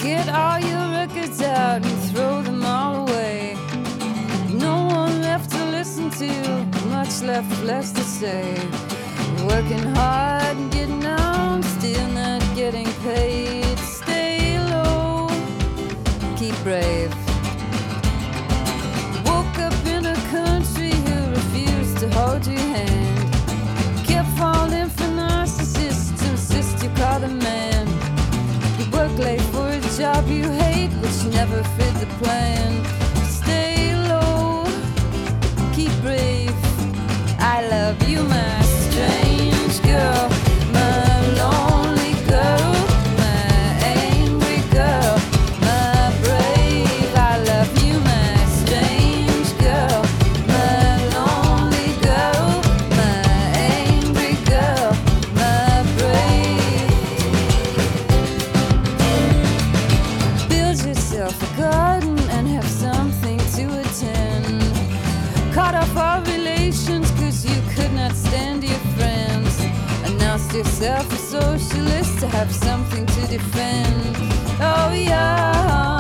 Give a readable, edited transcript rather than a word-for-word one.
Get all your records out and throw them all away. No one left to listen to, much less to say. Working hard and getting on, still not getting paid. Stay low, keep brave. Woke up in a country who refused to hold your hand. Kept falling for narcissists to insist you call them man. You work late for a job you hate, which never fit the plan. Stay low, keep brave. I love you, my strange girl, my lonely girl, my angry girl, my brave. I love you, my strange girl, my lonely girl, my angry girl, my brave. Build yourself a garden and have something to attend. Cut off all relations cause you could not stand your friends. Announced yourself a socialist to have something to defend. Oh yeah.